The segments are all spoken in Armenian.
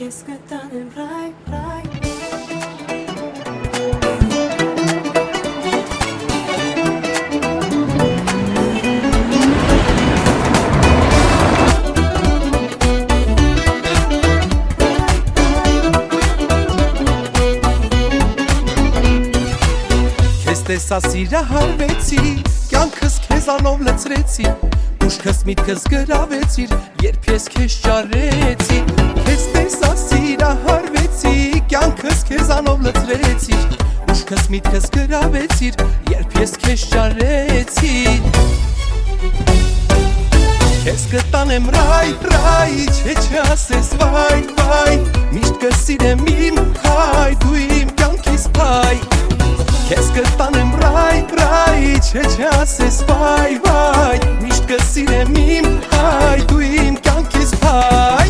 Ես կտանեմ ռայ, ռայ Տեսա սիրահարվեցի, կյանքս քեզանով լցրեցի, ուշքս միտքս գրավեցիր, երբ ես քեզ ճարեցի, քեզ տեսա սիրահարվեցի, կյանքս քեզանով լցրեցի, ուշքս միտքս գրավեցիր, երբ ես քեզ ճարեցի, քեզ կտանեմ ռայ, ռայ, չէ չասես վայ, վայ, միշտ կսիրեմ իմ հայ, դու իմ կյանքիս փայ Քեզ կտանեմ ռայ, ռայ, չէ չասես վայ, վայ Միշտ կսիրեմ իմ հայ, դու իմ կյանքիս փայ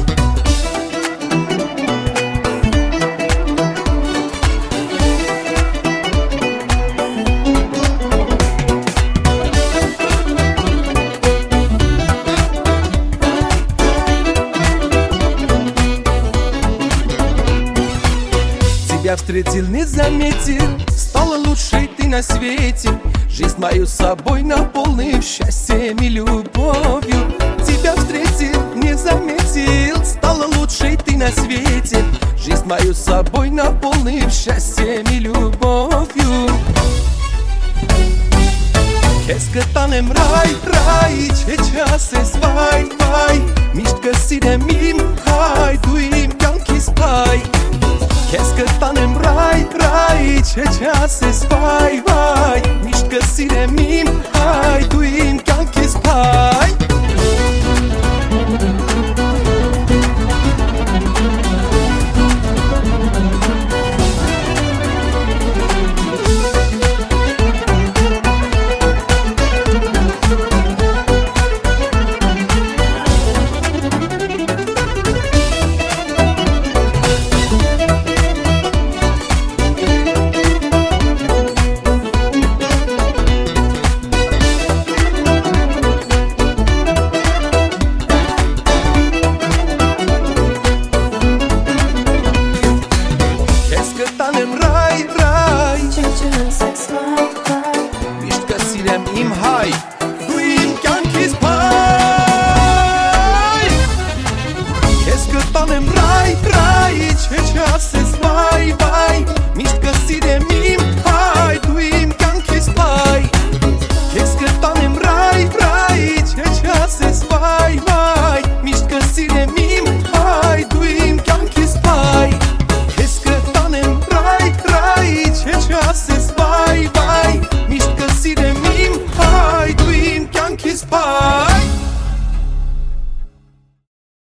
Тебя встретил, не заметил Стало лучшей ты на свете Жизнь мою с собой наполнив счастьем и любовью Тебя встретил, не заметил Стало лучшей ты на свете Жизнь мою с собой наполнив счастьем и любовью Քեզ կտանեմ ռայ, ռայ, չէ չասես վայ, վայ Միշտ կսիրեմ իմ հայ, դու իմ կյանքիս փայ Քեզ կտանեմ ռայ, ռայ, չէ չասես վայ, վայ Միշտ կսիրեմ իմ հայ, դու իմ կյանքիս փայ Իմ հայ, դու իմ կյանքիս փայ Քեզ կտանեմ ռայ, ռայ, չէ չասես վայ, վայ Միշտ կսիրեմ իմ հայ